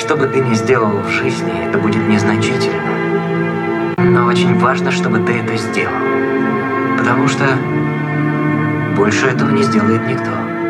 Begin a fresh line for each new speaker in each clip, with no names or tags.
Что бы ты ни сделал в жизни, это будет незначительно. Но очень важно, чтобы ты это сделал. Потому что больше этого не сделает никто.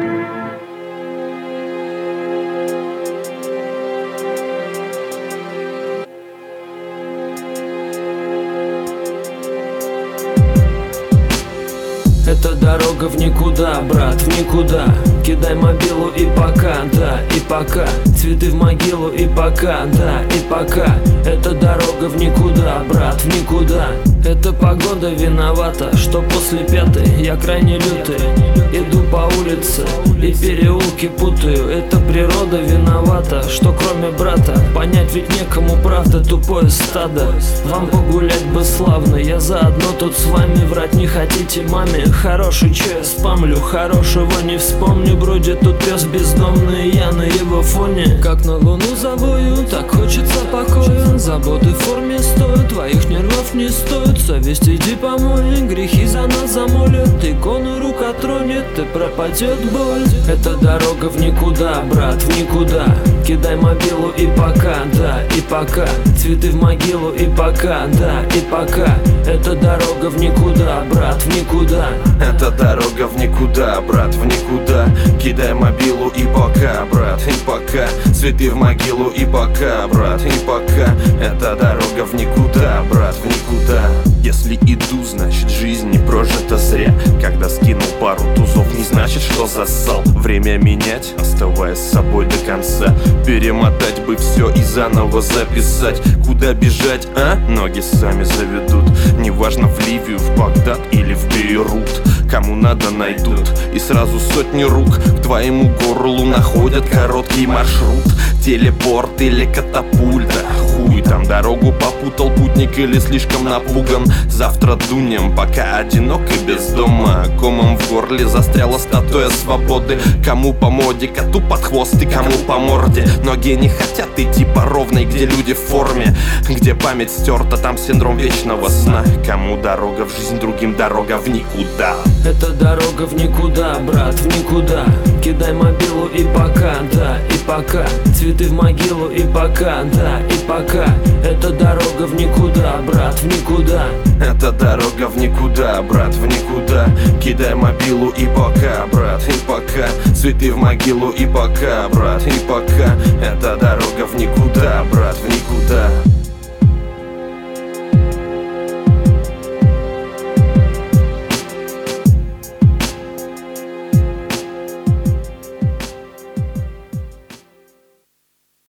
Это дорога в никуда, брат, в никуда. Кидай мобилу и пока, да, и пока. Цветы в могилу и пока, да, и пока. Это дорога в никуда, брат, в никуда. Эта погода виновата, что после пятой я крайне лютый. Иду по улице и переулки путаю. Это природа виновата, что кроме брата понять ведь некому, правда, тупое стадо. Вам погулять бы славно, я заодно тут с вами. Врать не хотите маме? Хороший чай я спамлю, хорошего не вспомню. Бродит тут пес бездомный, я на его фоне. Как на луну завою, так хочется покоя. Заботы в форме стоят, твоих нервов не стоит. Совесть иди помой, грехи за нас замолят. Икону рука тронет, и пропадет боль. Это дорога в никуда, брат, в никуда. Кидай мобилу и пока, да, и пока. Цветы в могилу и пока, да, и пока. Это дорога в никуда, брат, в никуда.
Это дорога в никуда, брат, в никуда. Кидай мобилу и пока, брат, и пока. Цветы в могилу и пока, брат, и пока. Это дорога в никуда, брат, в никуда. Если иду, значит жизнь не прожита зря. Когда скинул пару тузов, не значит, что зассал. Время менять, оставаясь с собой до конца. Перемотать бы все и заново записать. Куда бежать, а? Ноги сами заведут. Неважно, в Ливию, в Багдад или в Бейрут. Кому надо, найдут. И сразу сотни рук к твоему горлу находят короткий маршрут. Телепорт или катапульта. Хуй там, дорогу попутал путник или слишком напуган. Завтра дунем, пока одинок и без дома. Комом в горле застряла статуя свободы. Кому по моде, коту под хвост и кому по морде. Ноги не хотят идти по ровной, где люди в форме. Где память стерта, там синдром вечного сна. Кому дорога в жизнь, другим дорога в никуда.
Это дорога в никуда, брат, в никуда. Кидай мобилу и пока, да, и пока. Цветы в могилу и пока, да, и пока. Это дорога в никуда, брат, в никуда.
Это дорога в никуда, брат, в никуда. Кидай мобилу и пока, брат, и пока. Цветы в могилу и пока, брат, и пока. Это дорога в никуда, брат, в никуда.